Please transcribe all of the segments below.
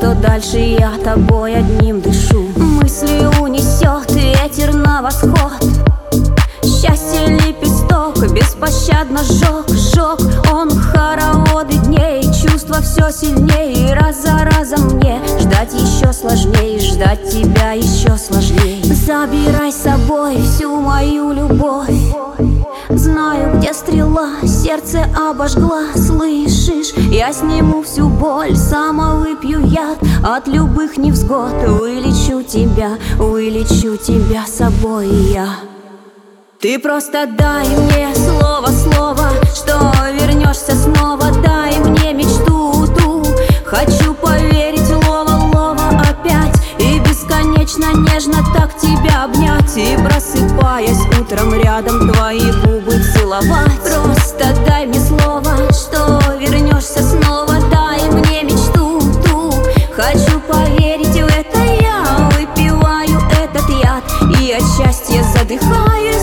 что дальше я тобой одним дышу. Мысли унесет ветер на восход. Счастье лепесток беспощадно сжег. Он хороводы дней, чувства все сильнее. И раз за разом мне ждать еще сложнее, ждать тебя еще сложнее. Забирай с собой всю мою любовь. Знаю, где стрела, сердце обожгла. Слышишь, я сниму всю боль, сама выпью яд от любых невзгод. Вылечу тебя с собой я. Ты просто дай мне слово, что вернешься снова. Дай мне мечту ту, хочу поверить, лова опять. И бесконечно нежно так тебя обнять. И просыпаясь утром рядом твои губы целовать. Просто дай мне слово, что вернешься снова. Дай мне мечту ту, хочу поверить в это. Я выпиваю этот яд и от счастья задыхаюсь.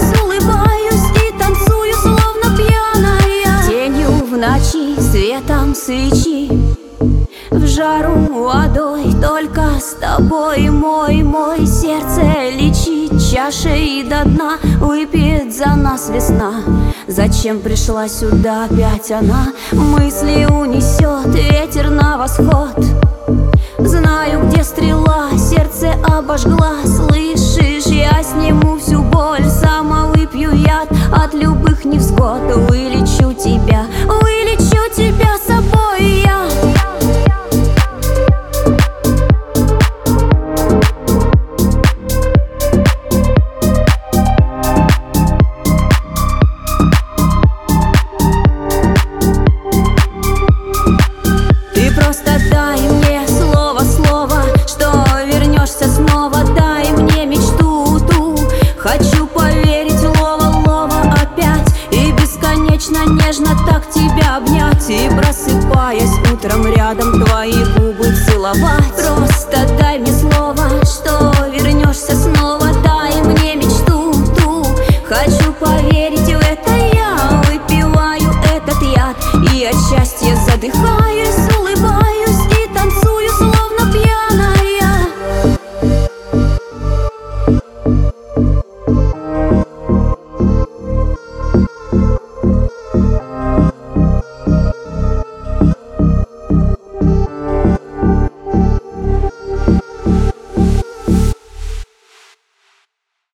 В ночи светом свечи, в жару водой, только с тобой мой сердце лечит чашей до дна. Выпьет за нас весна. Зачем пришла сюда опять она? Мысли унесет ветер на восход. Знаю, где стрела, сердце обожгла. Слышишь, я сниму всю боль, сама выпью яд от любых невзгод. Вылечу тебя с собой я. Ты просто дай мне слово, что вернешься снова. Дай мне мечту ту, хочу поверить, лова опять. И бесконечно нежно так тебя обнять. И просыпаясь утром рядом твои губы целовать. Просто дай мне слово, что